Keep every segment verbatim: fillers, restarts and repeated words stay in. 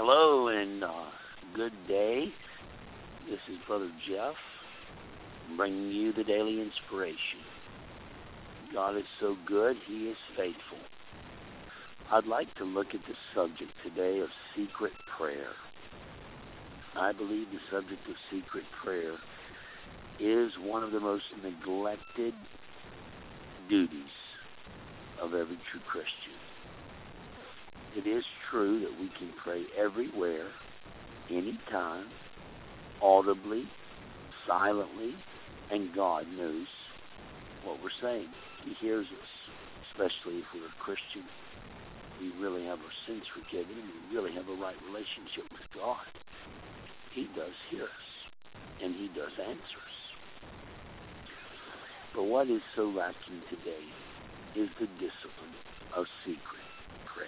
Hello and uh, good day. This is Brother Jeff bringing you the daily inspiration. God is so good, He is faithful. I'd like to look at the subject today of secret prayer. I believe the subject of secret prayer is one of the most neglected duties of every true Christian. It is true that we can pray everywhere, anytime, audibly, silently, and God knows what we're saying. He hears us, especially if we're a Christian. We really have our sins forgiven, and we really have a right relationship with God. He does hear us, and He does answer us. But what is so lacking today is the discipline of secret prayer.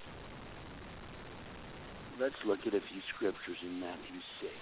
Let's look at a few scriptures in Matthew six.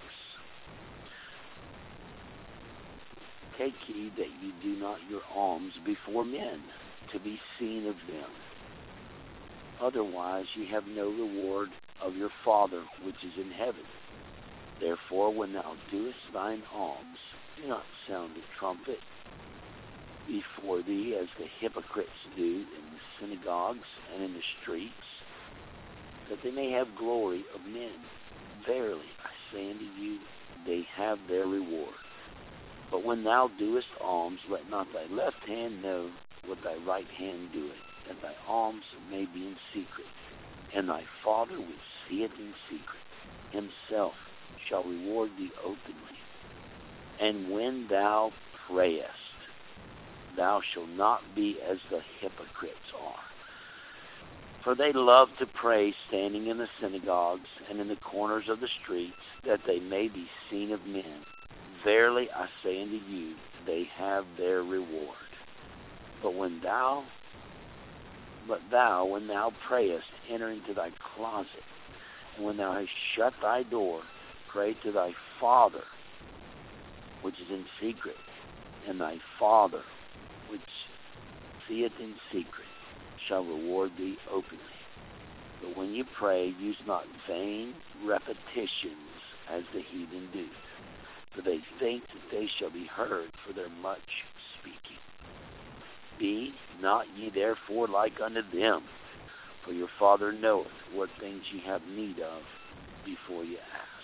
Take heed that ye do not your alms before men, to be seen of them. Otherwise ye have no reward of your Father which is in heaven. Therefore, when thou doest thine alms, do not sound the trumpet before thee, as the hypocrites do in the synagogues and in the streets, that they may have glory of men. Verily, I say unto you, they have their reward. But when thou doest alms, let not thy left hand know what thy right hand doeth, that thy alms may be in secret. And thy Father which seeth in secret Himself shall reward thee openly. And when thou prayest, thou shalt not be as the hypocrites are. For they love to pray standing in the synagogues and in the corners of the streets, that they may be seen of men. Verily I say unto you, they have their reward. But when thou, but thou, when thou prayest, enter into thy closet, and when thou hast shut thy door, pray to thy Father, which is in secret, and thy Father, which seeth in secret, shall reward thee openly. But when you pray, use not vain repetitions as the heathen do, for they think that they shall be heard for their much speaking. Be not ye therefore like unto them, for your Father knoweth what things ye have need of before ye ask.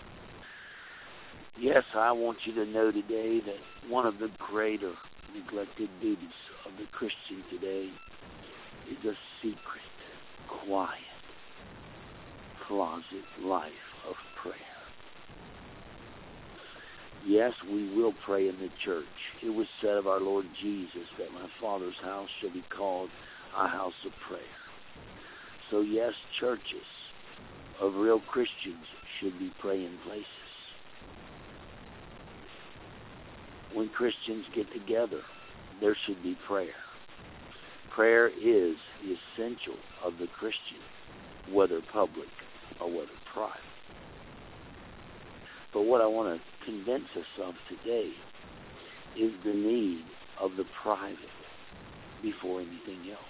Yes, I want you to know today that one of the greater neglected duties of the Christian today is a secret, quiet, closet life of prayer. Yes, we will pray in the church. It was said of our Lord Jesus that my Father's house shall be called a house of prayer. So yes, churches of real Christians should be praying places. When Christians get together, there should be prayer. Prayer is the essential of the Christian, whether public or whether private. But what I want to convince us of today is the need of the private before anything else.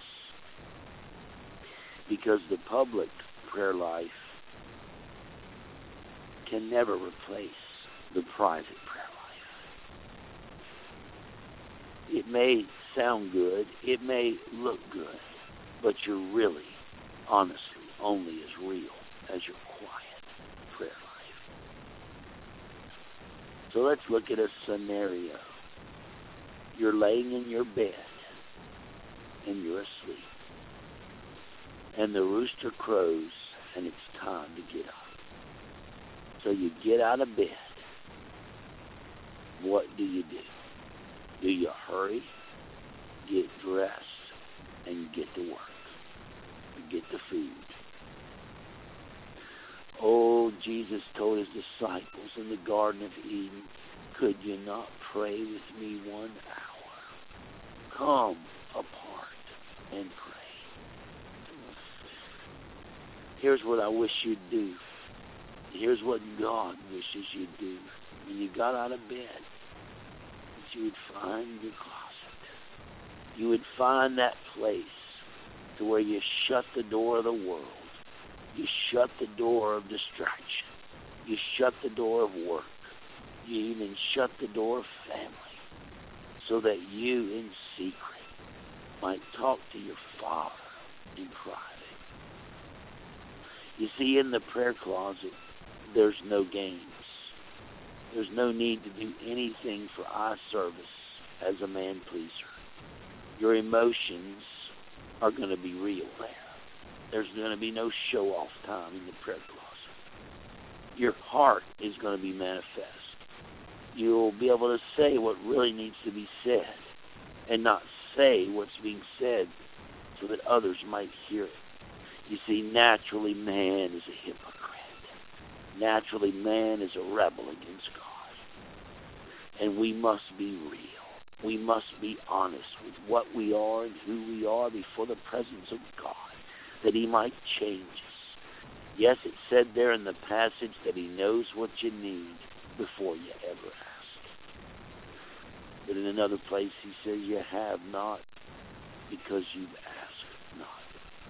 Because the public prayer life can never replace the private prayer life. It may sound good, it may look good, but you're really, honestly, only as real as your quiet prayer life. So let's look at a scenario. You're laying in your bed and you're asleep, and the rooster crows and it's time to get up. So you get out of bed. What do you do? Do you hurry, get dressed, and get to work, get the food? Oh, Jesus told His disciples in the Garden of Eden, could you not pray with me one hour? Come apart and pray. Here's what I wish you'd do. Here's what God wishes you'd do. When you got out of bed, you would find your closet. You would find that place to where you shut the door of the world. You shut the door of distraction. You shut the door of work. You even shut the door of family so that you in secret might talk to your Father in private. You see, in the prayer closet, there's no games. There's no need to do anything for eye service as a man pleaser. Your emotions are going to be real there. There's going to be no show-off time in the prayer closet. Your heart is going to be manifest. You'll be able to say what really needs to be said and not say what's being said so that others might hear it. You see, naturally man is a hypocrite. Naturally man is a rebel against God. And we must be real. We must be honest with what we are and who we are before the presence of God, that He might change us. Yes, it said there in the passage that He knows what you need before you ever ask. But in another place He says you have not because you've asked not.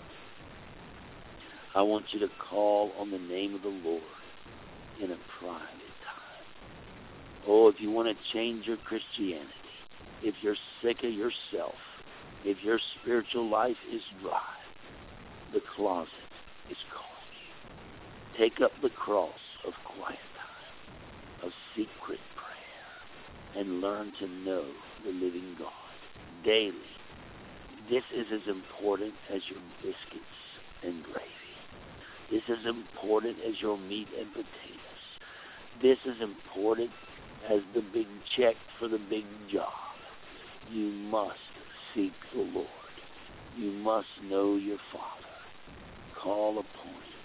I want you to call on the name of the Lord in a private time. Oh, if you want to change your Christianity, if you're sick of yourself, if your spiritual life is dry, the closet is calling you. Take up the cross of quiet time, of secret prayer, and learn to know the living God daily. This is as important as your biscuits and gravy. This is important as your meat and potatoes. This is important as the big check for the big job. You must seek the Lord. You must know your Father. Call upon Him.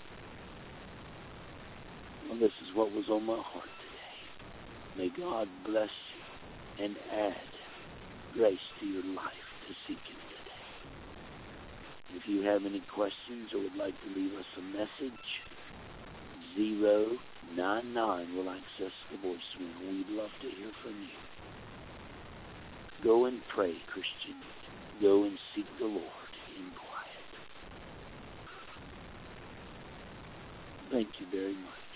Well, this is what was on my heart today. May God bless you and add grace to your life to seek Him today. If you have any questions or would like to leave us a message, zero nine nine will access the voicemail. We'd love to hear from you. Go and pray, Christian. Go and seek the Lord in quiet. Thank you very much.